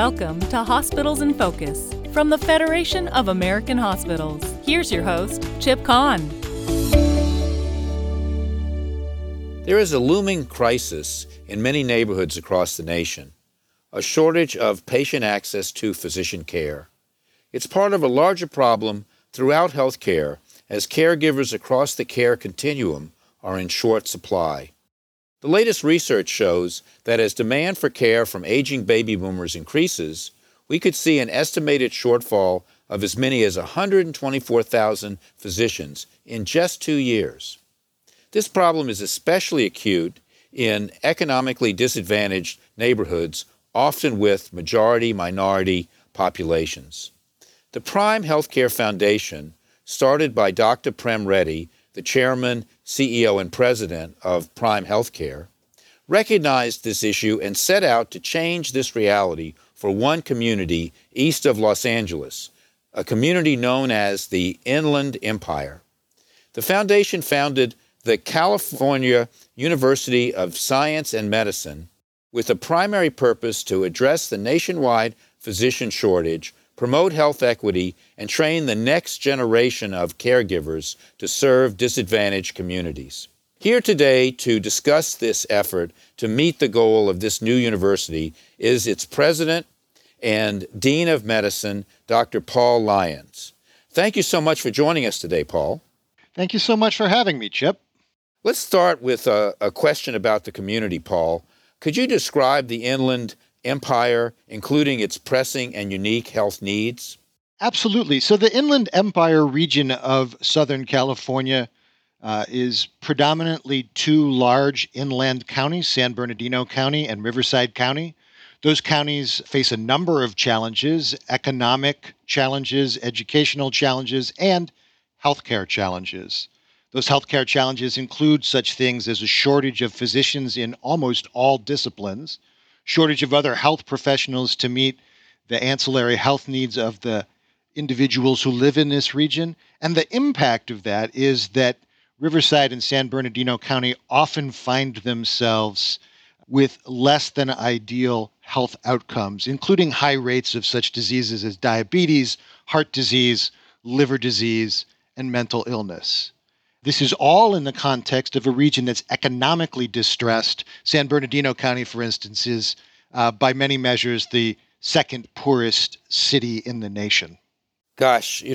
Welcome to Hospitals in Focus from the Federation of American Hospitals. Here's your host, Chip Kahn. There is a looming crisis in many neighborhoods across the nation, a shortage of patient access to physician care. It's part of a larger problem throughout healthcare as caregivers across the care continuum are in short supply. The latest research shows that as demand for care from aging baby boomers increases, we could see an estimated shortfall of as many as 124,000 physicians in just 2 years. This problem is especially acute in economically disadvantaged neighborhoods, often with majority-minority populations. The Prime Healthcare Foundation, started by Dr. Prem Reddy, the chairman, CEO, and president of Prime Healthcare, recognized this issue and set out to change this reality for one community east of Los Angeles, a community known as the Inland Empire. The foundation founded the California University of Science and Medicine with a primary purpose to address the nationwide physician shortage, promote health equity, and train the next generation of caregivers to serve disadvantaged communities. Here today to discuss this effort to meet the goal of this new university is its president and dean of medicine, Dr. Paul Lyons. Thank you so much for joining us today, Paul. Thank you so much for having me, Chip. Let's start with a question about the community, Paul. Could you describe the Inland Empire, including its pressing and unique health needs? Absolutely. So the Inland Empire region of Southern California is predominantly two large inland counties, San Bernardino County and Riverside County. Those counties face a number of challenges, economic challenges, educational challenges, and healthcare challenges. Those healthcare challenges include such things as a shortage of physicians in almost all disciplines, shortage of other health professionals to meet the ancillary health needs of the individuals who live in this region. And the impact of that is that Riverside and San Bernardino County often find themselves with less than ideal health outcomes, including high rates of such diseases as diabetes, heart disease, liver disease, and mental illness. This is all in the context of a region that's economically distressed. San Bernardino County, for instance, is by many measures the second poorest city in the nation. Gosh,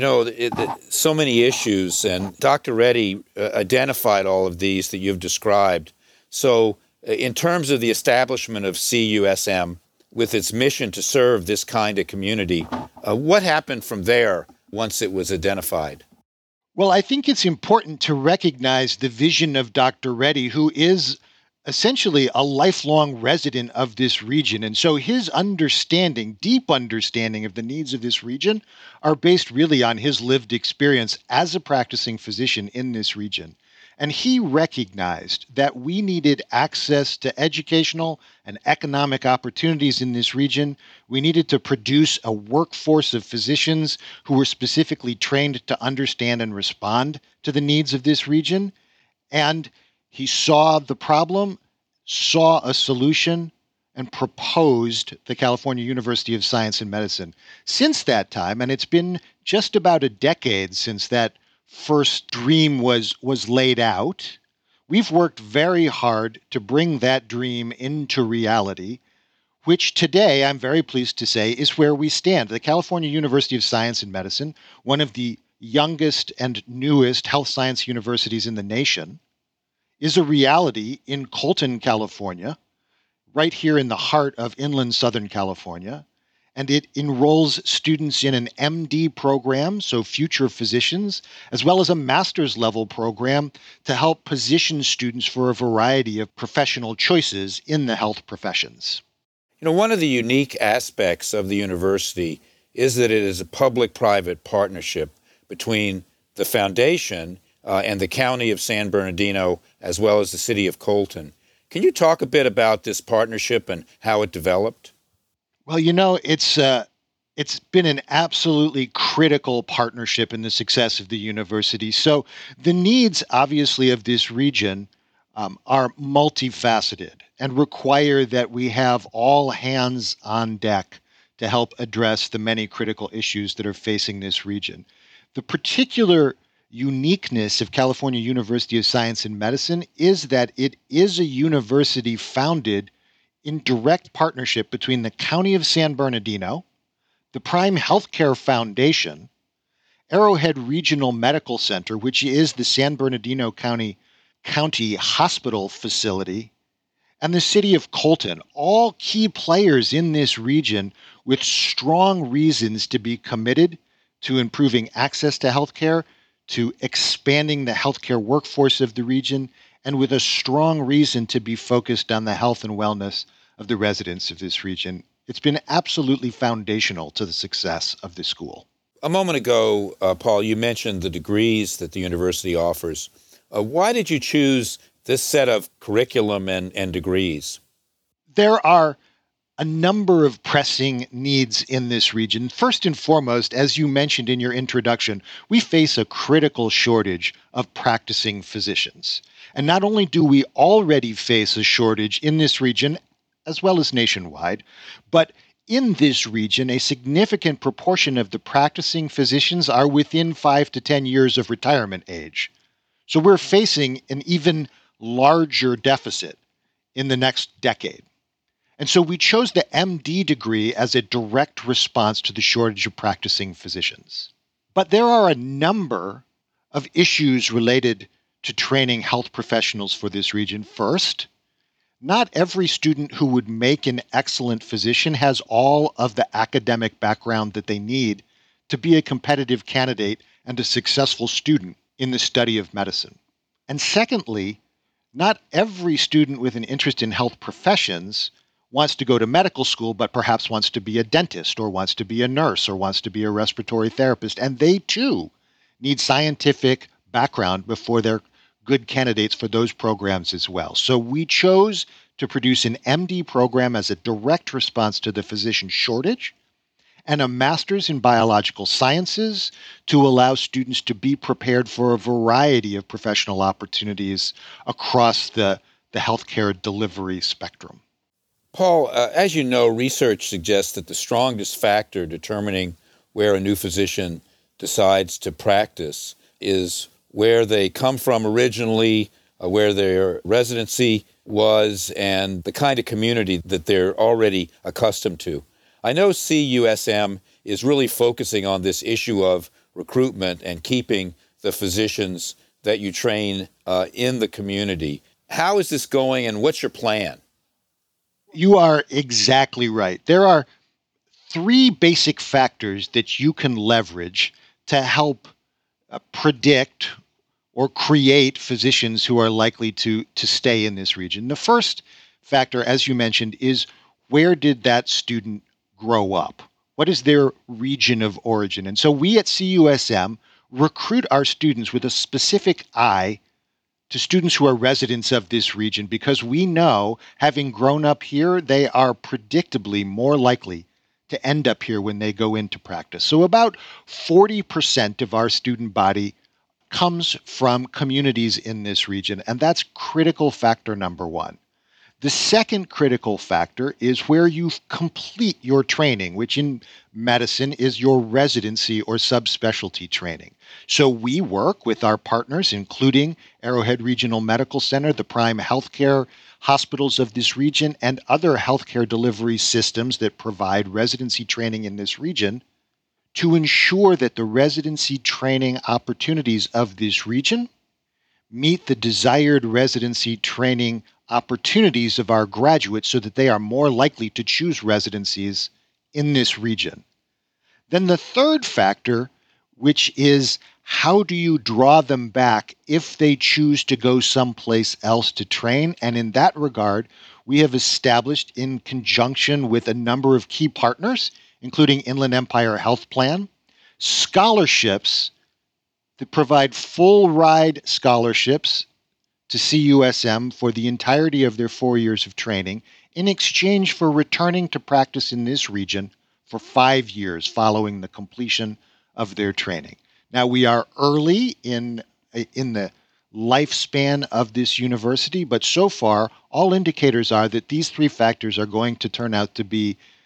so many issues, and Dr. Reddy identified all of these that you've described. So in terms of the establishment of CUSM, with its mission to serve this kind of community, what happened from there once it was identified? Well, I think it's important to recognize the vision of Dr. Reddy, who is essentially a lifelong resident of this region. And so his understanding, deep understanding of the needs of this region are based really on his lived experience as a practicing physician in this region. And he recognized that we needed access to educational and economic opportunities in this region. We needed to produce a workforce of physicians who were specifically trained to understand and respond to the needs of this region. And he saw the problem, saw a solution, and proposed the California University of Science and Medicine. Since that time, and it's been just about a decade since that first dream was laid out, we've worked very hard to bring that dream into reality, which today, I'm very pleased to say, is where we stand. The California University of Science and Medicine, one of the youngest and newest health science universities in the nation, is a reality in Colton, California, right here in the heart of inland Southern California. And it enrolls students in an MD program, so future physicians, as well as a master's level program to help position students for a variety of professional choices in the health professions. One of the unique aspects of the university is that it is a public-private partnership between the foundation and the county of San Bernardino, as well as the city of Colton. Can you talk a bit about this partnership and how it developed? Well, it's been an absolutely critical partnership in the success of the university. So the needs, obviously, of this region are multifaceted and require that we have all hands on deck to help address the many critical issues that are facing this region. The particular uniqueness of California University of Science and Medicine is that it is a university founded in direct partnership between the County of San Bernardino, the Prime Healthcare Foundation, Arrowhead Regional Medical Center, which is the San Bernardino County Hospital facility, and the city of Colton, all key players in this region with strong reasons to be committed to improving access to healthcare, to expanding the healthcare workforce of the region, and with a strong reason to be focused on the health and wellness of the residents of this region. It's been absolutely foundational to the success of the school. A moment ago, Paul, you mentioned the degrees that the university offers. Why did you choose this set of curriculum and degrees? There are a number of pressing needs in this region. First and foremost, as you mentioned in your introduction, we face a critical shortage of practicing physicians. And not only do we already face a shortage in this region, as well as nationwide, but in this region, a significant proportion of the practicing physicians are within 5 to 10 years of retirement age. So we're facing an even larger deficit in the next decade. And so we chose the MD degree as a direct response to the shortage of practicing physicians. But there are a number of issues related to training health professionals for this region. First, not every student who would make an excellent physician has all of the academic background that they need to be a competitive candidate and a successful student in the study of medicine. And secondly, not every student with an interest in health professions wants to go to medical school, but perhaps wants to be a dentist or wants to be a nurse or wants to be a respiratory therapist. And they too need scientific background before they're good candidates for those programs as well. So we chose to produce an MD program as a direct response to the physician shortage and a master's in biological sciences to allow students to be prepared for a variety of professional opportunities across the healthcare delivery spectrum. Paul, as you know, research suggests that the strongest factor determining where a new physician decides to practice is where they come from originally, where their residency was, and the kind of community that they're already accustomed to. I know CUSM is really focusing on this issue of recruitment and keeping the physicians that you train in the community. How is this going, and what's your plan? You are exactly right. There are 3 basic factors that you can leverage to help predict or create physicians who are likely to stay in this region. The first factor, as you mentioned, is where did that student grow up? What is their region of origin? And so we at CUSM recruit our students with a specific eye to students who are residents of this region because we know, having grown up here, they are predictably more likely to end up here when they go into practice. So about 40% of our student body comes from communities in this region, and that's critical factor number 1. The second critical factor is where you complete your training, which in medicine is your residency or subspecialty training. So we work with our partners, including Arrowhead Regional Medical Center, the Prime Healthcare hospitals of this region, and other healthcare delivery systems that provide residency training in this region, to ensure that the residency training opportunities of this region meet the desired residency training opportunities of our graduates so that they are more likely to choose residencies in this region. Then the third factor, which is how do you draw them back if they choose to go someplace else to train? And in that regard, we have established, in conjunction with a number of key partners, including Inland Empire Health Plan, scholarships that provide full ride scholarships to CUSM for the entirety of their 4 years of training in exchange for returning to practice in this region for 5 years following the completion of their training. Now, we are early in the lifespan of this university, but so far, all indicators are that these 3 factors are going to turn out to be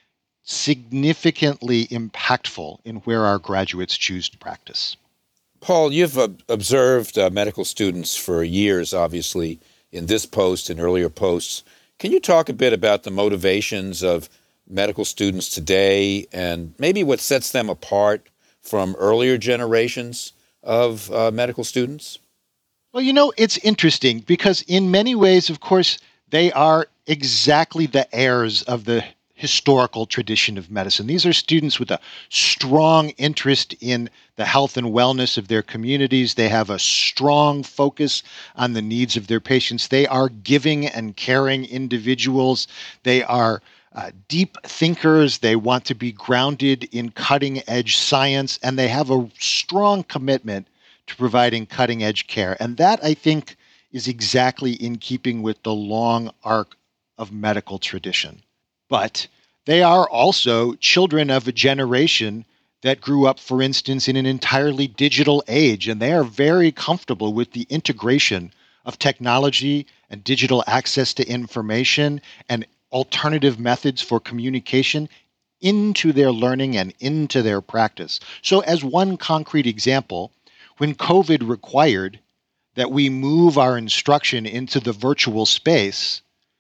significantly impactful in where our graduates choose to practice. Paul, you've observed medical students for years, obviously, in this post and earlier posts. Can you talk a bit about the motivations of medical students today and maybe what sets them apart from earlier generations of medical students? Well, it's interesting because in many ways, of course, they are exactly the heirs of the historical tradition of medicine. These are students with a strong interest in the health and wellness of their communities. They have a strong focus on the needs of their patients. They are giving and caring individuals. They are deep thinkers. They want to be grounded in cutting edge science, and they have a strong commitment to providing cutting edge care. And that, I think, is exactly in keeping with the long arc of medical tradition. But they are also children of a generation that grew up, for instance, in an entirely digital age, and they are very comfortable with the integration of technology and digital access to information and alternative methods for communication into their learning and into their practice. So, as one concrete example, when COVID required that we move our instruction into the virtual space,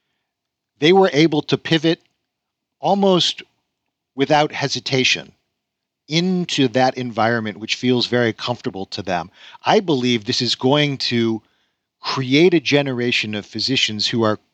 they were able to pivot almost without hesitation into that environment, which feels very comfortable to them. I believe this is going to create a generation of physicians who are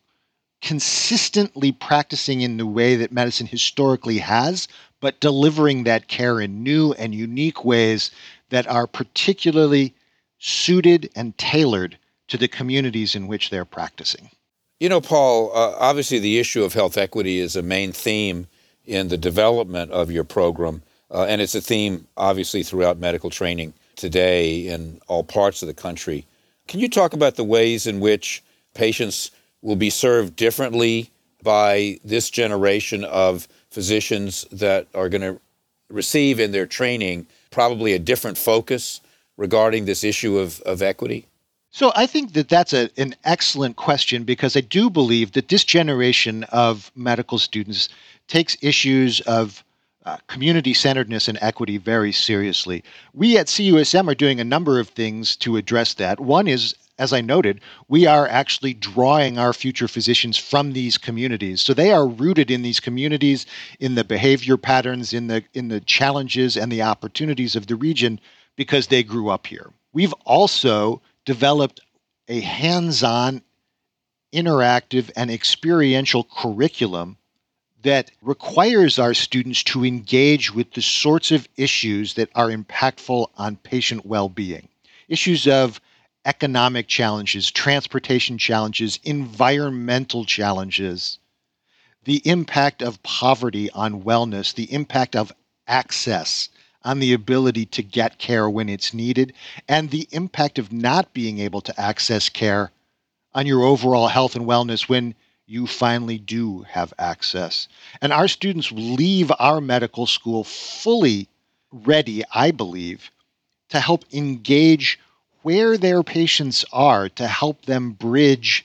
consistently practicing in the way that medicine historically has, but delivering that care in new and unique ways that are particularly suited and tailored to the communities in which they're practicing. You know, Paul, obviously the issue of health equity is a main theme in the development of your program, and it's a theme, obviously, throughout medical training today in all parts of the country. Can you talk about the ways in which patients will be served differently by this generation of physicians that are going to receive in their training probably a different focus regarding this issue of equity? So I think that that's an excellent question because I do believe that this generation of medical students takes issues of community centeredness and equity very seriously. We at CUSM are doing a number of things to address that. One is, as I noted, we are actually drawing our future physicians from these communities. So they are rooted in these communities, in the behavior patterns, in the challenges and the opportunities of the region because they grew up here. We've also developed a hands-on, interactive, and experiential curriculum that requires our students to engage with the sorts of issues that are impactful on patient well-being. Issues of economic challenges, transportation challenges, environmental challenges, the impact of poverty on wellness, the impact of access on the ability to get care when it's needed, and the impact of not being able to access care on your overall health and wellness when you finally do have access. And our students leave our medical school fully ready, I believe, to help engage where their patients are, to help them bridge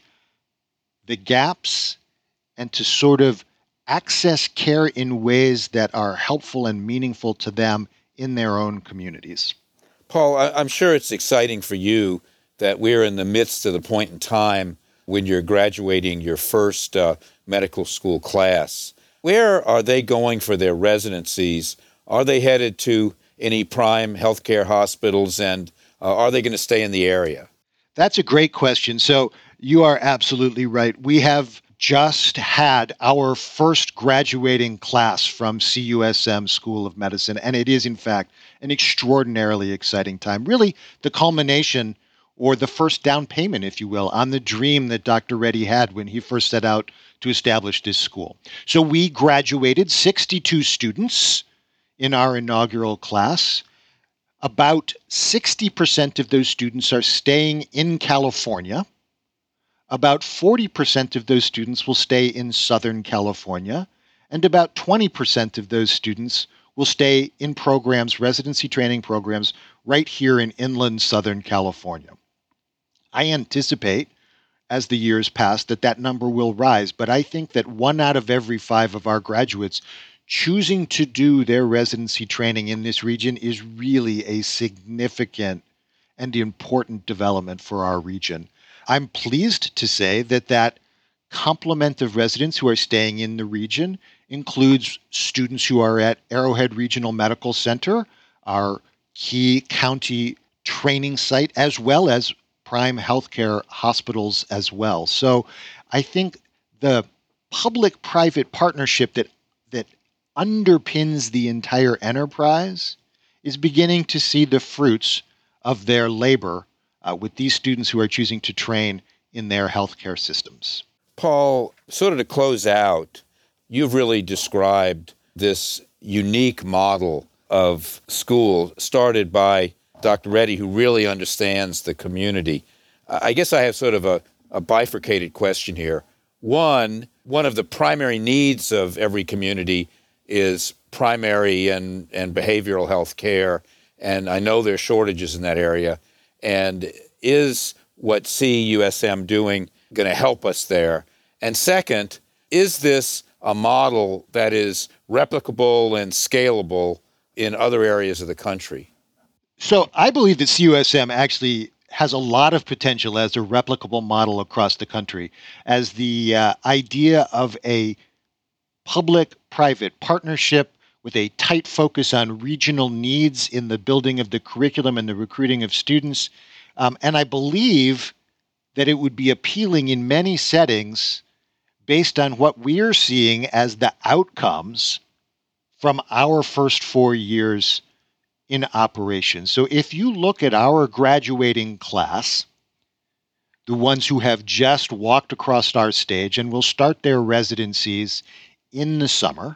the gaps and to sort of access care in ways that are helpful and meaningful to them in their own communities. Paul, I'm sure it's exciting for you that we're in the midst of the point in time when you're graduating your first medical school class. Where are they going for their residencies? Are they headed to any prime healthcare hospitals, and are they going to stay in the area? That's a great question. So you are absolutely right. We have just had our first graduating class from CUSM School of Medicine, and it is, in fact, an extraordinarily exciting time. Really, the culmination or the first down payment, if you will, on the dream that Dr. Reddy had when he first set out to establish this school. So we graduated 62 students in our inaugural class. About 60% of those students are staying in California. About 40% of those students will stay in Southern California, and about 20% of those students will stay in programs, residency training programs, right here in inland Southern California. I anticipate, as the years pass, that number will rise, but I think that 1 out of every 5 of our graduates choosing to do their residency training in this region is really a significant and important development for our region. I'm pleased to say that complement of residents who are staying in the region includes students who are at Arrowhead Regional Medical Center, our key county training site, as well as prime healthcare hospitals as well. So I think the public-private partnership that underpins the entire enterprise is beginning to see the fruits of their labor with these students who are choosing to train in their healthcare systems. Paul, sort of to close out, you've really described this unique model of school started by Dr. Reddy, who really understands the community. I guess I have sort of a bifurcated question here. One of the primary needs of every community is primary and behavioral health care, and I know there are shortages in that area. And is what CUSM doing going to help us there? And second, is this a model that is replicable and scalable in other areas of the country? So I believe that CUSM actually has a lot of potential as a replicable model across the country, as the idea of a public-private partnership with a tight focus on regional needs in the building of the curriculum and the recruiting of students. And I believe that it would be appealing in many settings based on what we're seeing as the outcomes from our first 4 years in operation. So if you look at our graduating class, the ones who have just walked across our stage and will start their residencies in the summer,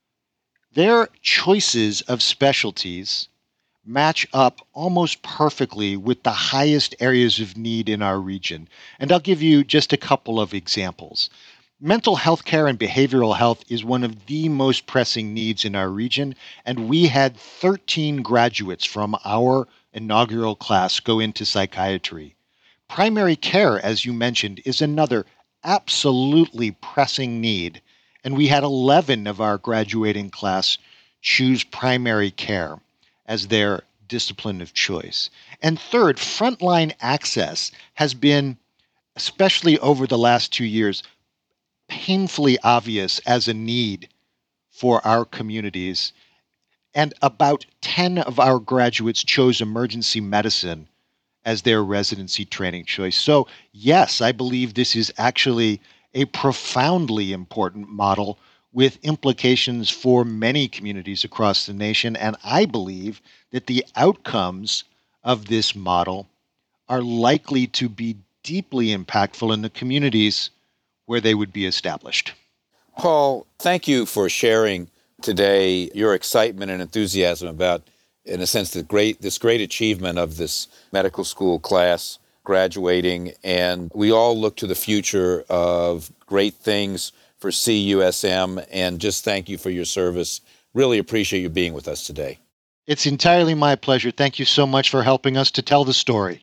their choices of specialties match up almost perfectly with the highest areas of need in our region. And I'll give you just a couple of examples. Mental health care and behavioral health is one of the most pressing needs in our region, and we had 13 graduates from our inaugural class go into psychiatry. Primary care, as you mentioned, is another absolutely pressing need, and we had 11 of our graduating class choose primary care as their discipline of choice. And third, frontline access has been, especially over the last 2 years, painfully obvious as a need for our communities. And about 10 of our graduates chose emergency medicine as their residency training choice. So, yes, I believe this is actually a profoundly important model with implications for many communities across the nation. And I believe that the outcomes of this model are likely to be deeply impactful in the communities where they would be established. Paul, thank you for sharing today your excitement and enthusiasm about, in a sense, this great achievement of this medical school class graduating. And we all look to the future of great things for CUSM, and just thank you for your service. Really appreciate you being with us today. It's entirely my pleasure. Thank you so much for helping us to tell the story.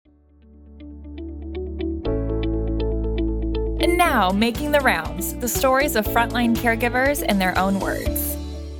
And now, making the rounds, the stories of frontline caregivers in their own words.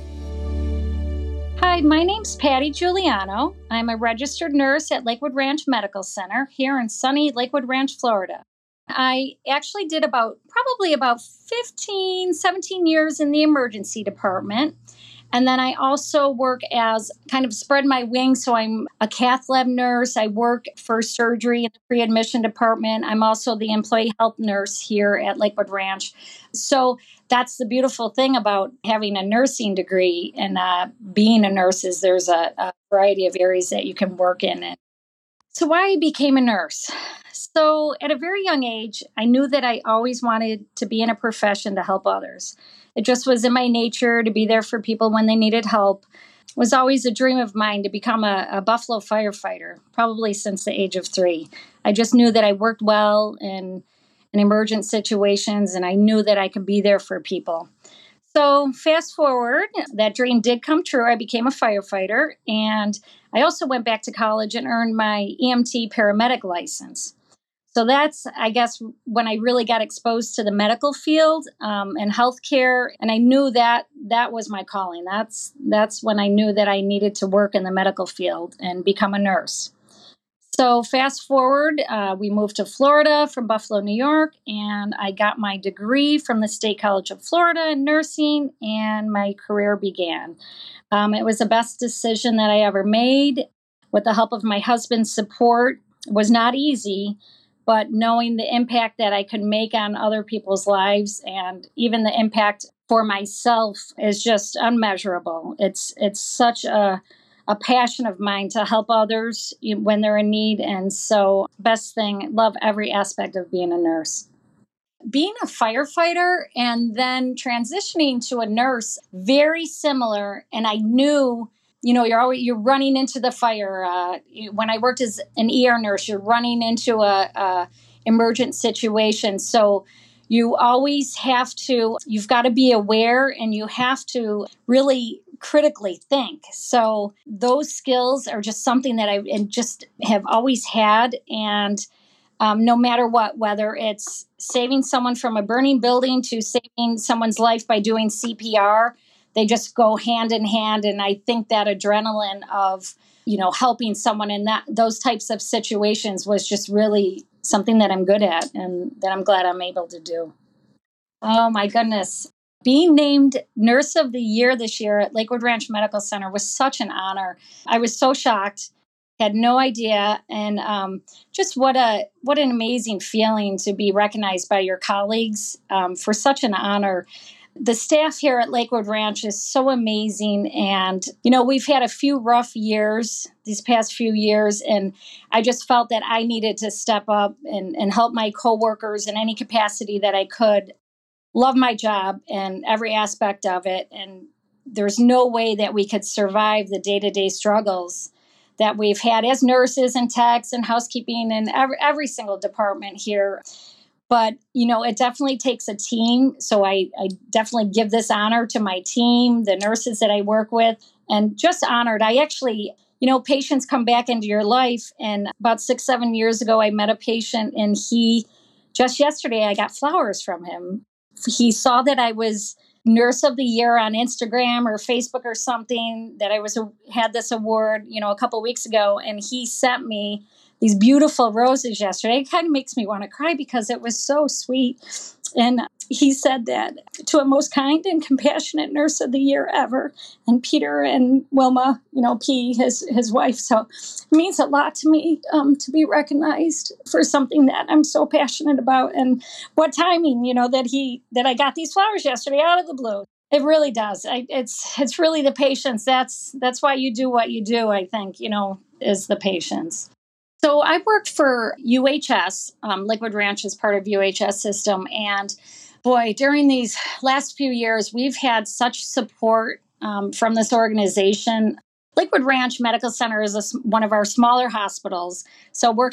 Hi, my name's Patty Giuliano. I'm a registered nurse at Lakewood Ranch Medical Center here in sunny Lakewood Ranch, Florida. I actually did probably about 15, 17 years in the emergency department. And then I also work as kind of spread my wings. So I'm a cath lab nurse. I work for surgery in the pre-admission department. I'm also the employee health nurse here at Lakewood Ranch. So that's the beautiful thing about having a nursing degree and being a nurse is there's a variety of areas that you can work in. So why I became a nurse? So at a very young age, I knew that I always wanted to be in a profession to help others. It just was in my nature to be there for people when they needed help. It was always a dream of mine to become a Buffalo firefighter, probably since the age of 3. I just knew that I worked well in emergent situations, and I knew that I could be there for people. So fast forward, that dream did come true. I became a firefighter, and I also went back to college and earned my EMT paramedic license. So that's, I guess, when I really got exposed to the medical field and healthcare, and I knew that that was my calling. That's when I knew that I needed to work in the medical field and become a nurse. So fast forward, we moved to Florida from Buffalo, New York, and I got my degree from the State College of Florida in nursing, and my career began. It was the best decision that I ever made. With the help of my husband's support, it was not easy, but knowing the impact that I could make on other people's lives and even the impact for myself is just unmeasurable. It's such a passion of mine to help others when they're in need. And so, best thing, love every aspect of being a nurse. Being a firefighter and then transitioning to a nurse, very similar. And I knew, you're running into the fire. When I worked as an ER nurse, you're running into a emergent situation. So you always you've got to be aware, and you have to really critically think. So those skills are just something that I just have always had. And no matter what, whether it's saving someone from a burning building to saving someone's life by doing CPR, they just go hand in hand. And I think that adrenaline of, helping someone in those types of situations was just really something that I'm good at and that I'm glad I'm able to do. Oh my goodness. Being named Nurse of the Year this year at Lakewood Ranch Medical Center was such an honor. I was so shocked, had no idea, and just what an amazing feeling to be recognized by your colleagues for such an honor. The staff here at Lakewood Ranch is so amazing, and we've had a few rough years these past few years, and I just felt that I needed to step up and help my coworkers in any capacity that I could. Love my job and every aspect of it. And there's no way that we could survive the day-to-day struggles that we've had as nurses and techs and housekeeping and every single department here. But, it definitely takes a team. So I definitely give this honor to my team, the nurses that I work with, and just honored. I actually, patients come back into your life. And about 6-7 years ago, I met a patient, and just yesterday, I got flowers from him. He saw that I was Nurse of the Year on Instagram or Facebook or something, that I had this award, a couple of weeks ago, and he sent me these beautiful roses yesterday. It kind of makes me want to cry because it was so sweet. And he said that to a most kind and compassionate Nurse of the Year ever. And Peter and Wilma, P, his wife. So it means a lot to me to be recognized for something that I'm so passionate about. And what timing, that I got these flowers yesterday out of the blue. It really does. It's really the patience. That's why you do what you do, I think, is the patience. So I worked for UHS. Lakewood Ranch is part of UHS system. And boy, during these last few years, we've had such support from this organization. Lakewood Ranch Medical Center is one of our smaller hospitals. So we're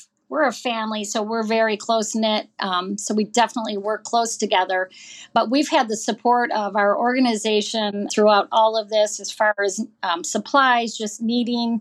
a family, so we're very close-knit. So we definitely work close together. But we've had the support of our organization throughout all of this as far as supplies, just needing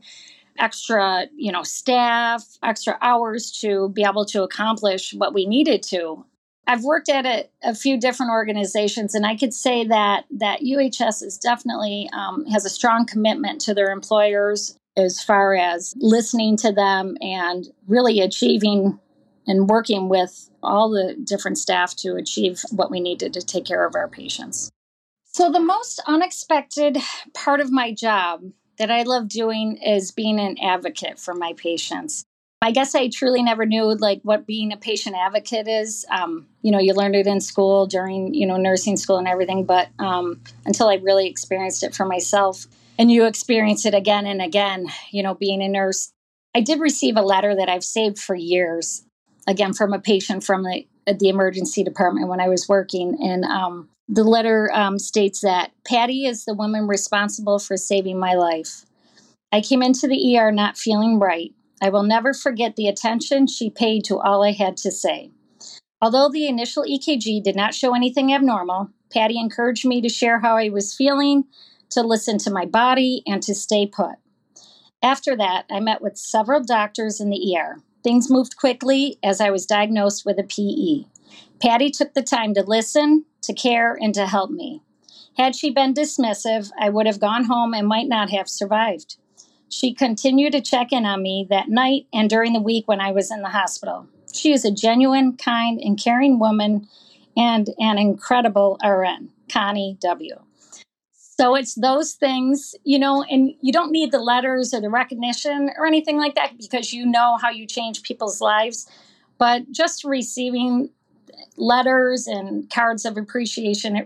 extra, staff, extra hours to be able to accomplish what we needed to. I've worked at a few different organizations, and I could say that UHS is definitely has a strong commitment to their employers as far as listening to them and really achieving and working with all the different staff to achieve what we needed to take care of our patients. So the most unexpected part of my job that I love doing is being an advocate for my patients. I guess I truly never knew what being a patient advocate is. You learned it in school during, nursing school and everything, but until I really experienced it for myself. And you experience it again and again, being a nurse. I did receive a letter that I've saved for years, again, from a patient from the emergency department when I was working. And the letter states that Patty is the woman responsible for saving my life. I came into the ER not feeling right. I will never forget the attention she paid to all I had to say. Although the initial EKG did not show anything abnormal, Patty encouraged me to share how I was feeling, to listen to my body, and to stay put. After that, I met with several doctors in the ER. Things moved quickly as I was diagnosed with a PE. Patty took the time to listen, to care, and to help me. Had she been dismissive, I would have gone home and might not have survived. She continued to check in on me that night and during the week when I was in the hospital. She is a genuine, kind, and caring woman and an incredible RN, Connie W. So it's those things, and you don't need the letters or the recognition or anything like that because you know how you change people's lives. But just receiving letters and cards of appreciation,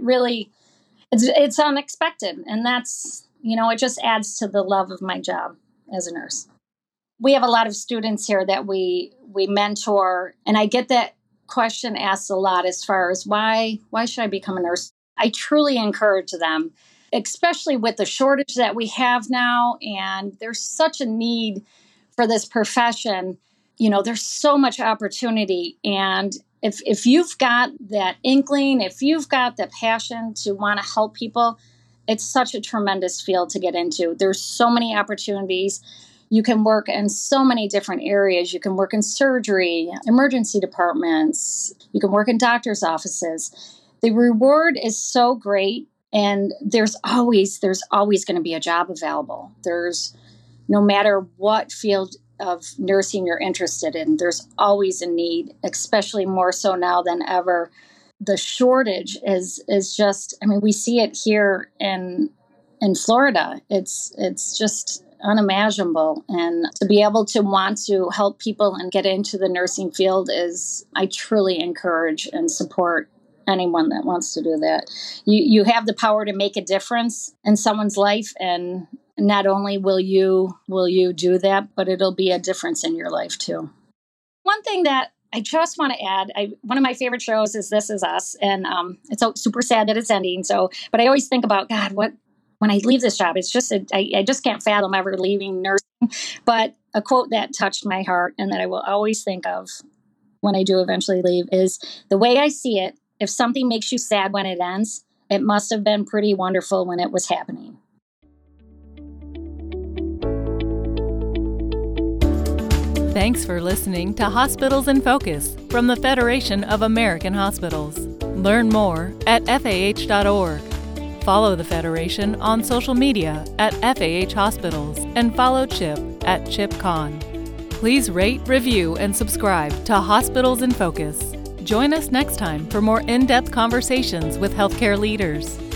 it's unexpected. And that's, it just adds to the love of my job as a nurse. We have a lot of students here that we mentor, and I get that question asked a lot as far as why should I become a nurse? I truly encourage them, especially with the shortage that we have now, and there's such a need for this profession. There's so much opportunity, and if you've got that inkling, if you've got the passion to want to help people, it's such a tremendous field to get into. There's so many opportunities. You can work in so many different areas. You can work in surgery, emergency departments. You can work in doctor's offices. The reward is so great, and there's always going to be a job available. There's, no matter what field of nursing you're interested in, there's always a need, especially more so now than ever. The shortage is just, we see it here in Florida. It's just unimaginable. And to be able to want to help people and get into the nursing field I truly encourage and support anyone that wants to do that. You have the power to make a difference in someone's life, and not only will you do that, but it'll be a difference in your life too. One thing that I just want to add, one of my favorite shows is This Is Us, and it's so super sad that it's ending. But I always think about, God, when I leave this job, it's just I just can't fathom ever leaving nursing. But a quote that touched my heart and that I will always think of when I do eventually leave is, the way I see it, if something makes you sad when it ends, it must have been pretty wonderful when it was happening. Thanks for listening to Hospitals in Focus from the Federation of American Hospitals. Learn more at FAH.org. Follow the Federation on social media at FAH Hospitals and follow Chip at ChipCon. Please rate, review, and subscribe to Hospitals in Focus. Join us next time for more in-depth conversations with healthcare leaders.